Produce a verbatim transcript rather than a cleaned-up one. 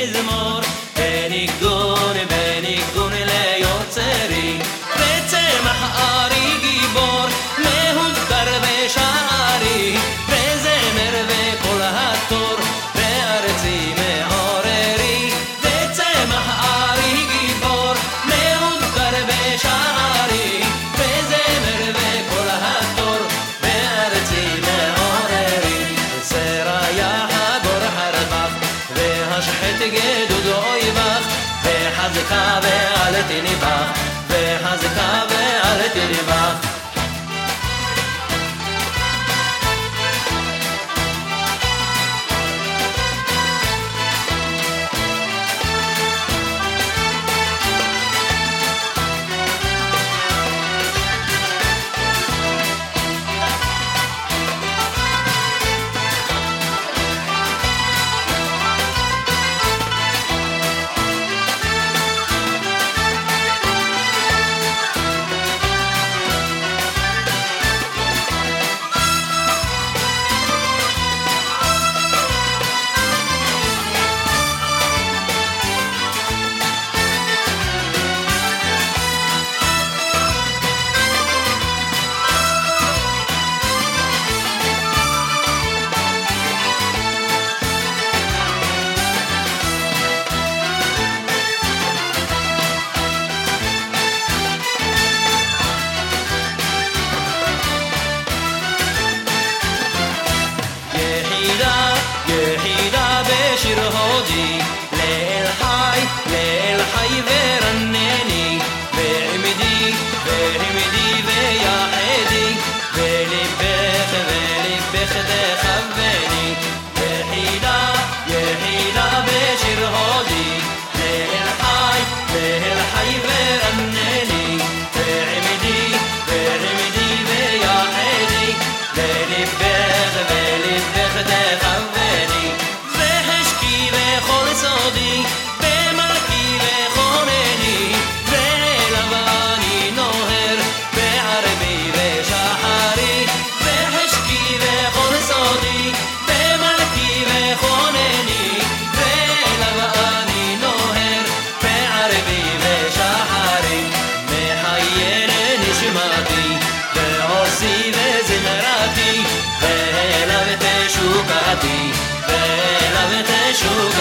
מזמור, בניגון בניגון ליוצרי, וצמח ארי גיבור מהודר בשערי, וזמר וכל התור בארצי מעוררי, וצמח ארי גיבור מהודר בשערי, וזמר וכל התור בארצי מעוררי, וסריה חגור חרבך והשחט גדוד אויבך, וחזקה ואל תניבך, וחזקה ואל תניבך. יחידה בשיר הודי, לאל חי, לאל חי ורנני, ועמדי, ועמדי ויחדי, וליבך וליבך תכווני. יחידה, יחידה בשיר הודי, לאל חי, לאל חי ורנני, ועמדי, ועמדי ויחדי, וליבך וליבך תכווני. והשקי וכל סודי במלכי וכונני, ולבני נוהר בערבי ושחרי, והשקי וכל סודי במלכי וכונני, ולבני נוהר בערבי ושחרי. מחיין נשמתי ועושי וזמרתי, ואליו תשוקתי, ואליו תשוקתי.